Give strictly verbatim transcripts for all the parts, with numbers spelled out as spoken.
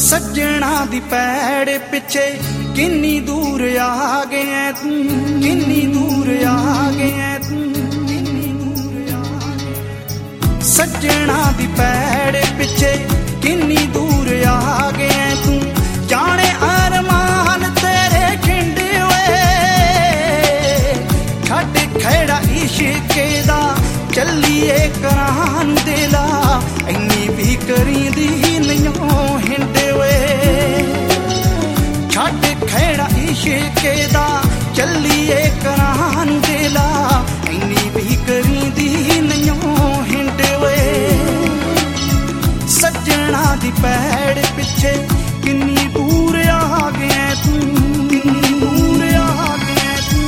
सज्जणा दी पैड़ पिछे किन्नी दूर आ गए तू, किन्नी दूर आ गए तू, किन्नी दूर आ गए। सज्जणा दी पैड़ पिछे किन्नी दूर आ गए तू, जाने अरमान तेरे खिंडे हुए छड़ खैड़ा इश्के दा चलिए करान दिला इन्नी भी करी दी नहीं हिंडे वे छड़ खैड़ा इश्के दा चलिए करान दिला इन्नी भी करी दी नहीं हिंडे वे। सज्जणा दी पैड़ पिछे किन्नी दूर आ गए तू, किन्नी दूर आ गए तू।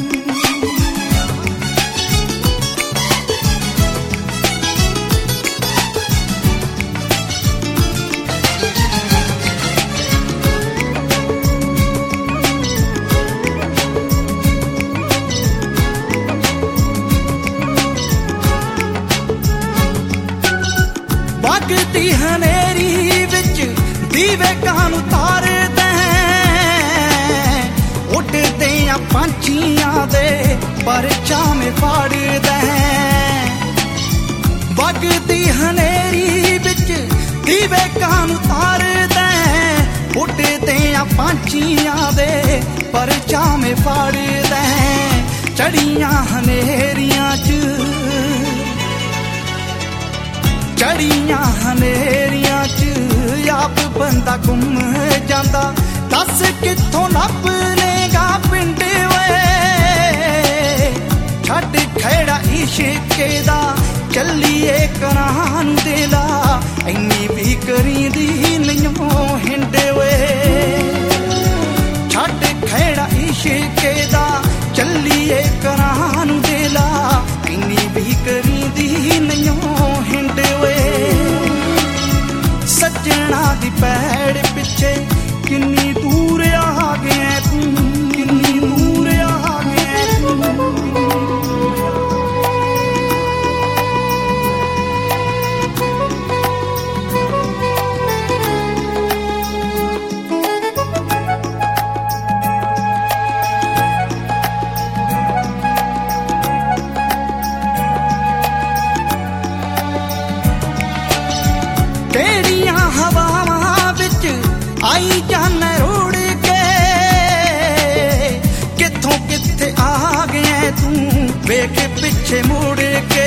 वगदी हनेरी विच दीवे कानू तारदे उड़दे पंछियां दे परचा में फाड़दे। वगदी हनेरी विच दीवे कानू तारदे उड़दे पंछियां दे परचा में फाड़दे। चढ़ियां हनेरियां च चढ़ियां हनेरियां च आप बंदा गुम जांदा, दस कित्थों लभ लेगा पिंड वे छड़ खैड़ा इश्के दा चलिए करान दिला इन्नी भी करी दी नहीं हिंडे वे छड़ खैड़ा इश्के दा चलिए करान दिला इन्नी भी करी दी नहीं हिंडे वे। सज्जणा दी पैड़ पिछे किन्नी दूर आ गए तू, किन्नी दूर आ गए तू। केड़ियां हवावां विच आई जाने रुड़ के कित्थों कित्थे आ गए तू वेख पिछे मुड़ के।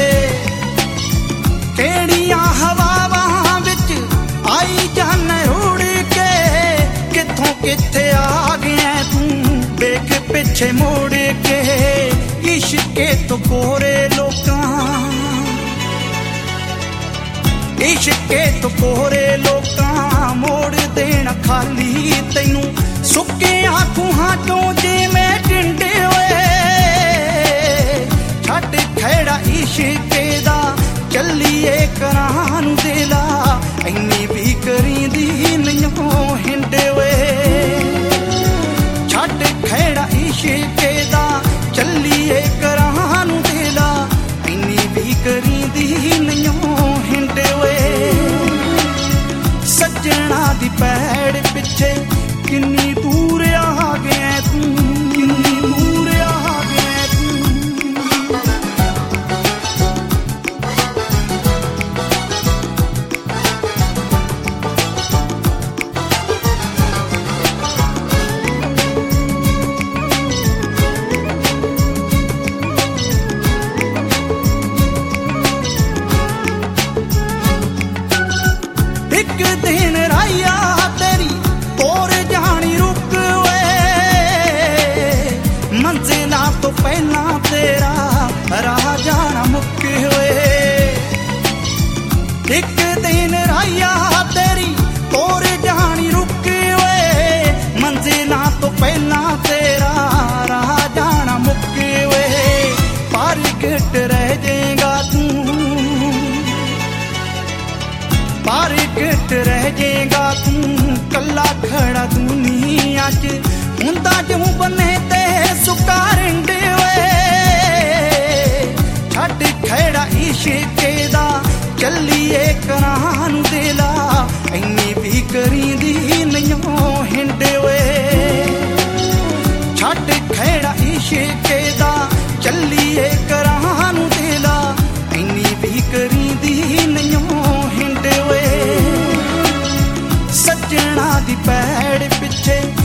केड़ियां हवावां विच आई जाने रुड़ के कित्थों कित्थे आ गए तू वेख पिछे मुड़ के। इश्के तो कोरे लोकां इश्के तो कोरे लोकां मोड़ देना खाली तैनू सुके आखूहां तो जिवें टिंडे होए छड़ खैड़ा इश्के दा चलिए करान दिला इन्नी भी करी दी नहीं हिंडे वे छड़ खैड़ा इश्के दा चलिए करान दिला इन्नी भी करी दी नहीं हिंडे वे। सज्जणा दी पैड़ पिछे किन्नी दूर आ गए तू, किन्नी दूर आ गए तू। एक दिन राया तेरी तोर जानी रुक वे मंजिला तो पहला तेरा राह जाना मुक हुए। एक दिन राया तेरी तोर जानी रुक वे मंजिला तो पहला तेरा राह जाना मुक हुए। पर गिट रह जाएगा तू पर गिट रह जाएगा तू कला खड़ा दुनिया च हुंदा जूं बने ते सुका रिंडे वे छड़ खैड़ा इश्के दा चलिए करान दिला इन्नी भी करी ਦੀ ਪੈੜ ਪਿੱਛੇ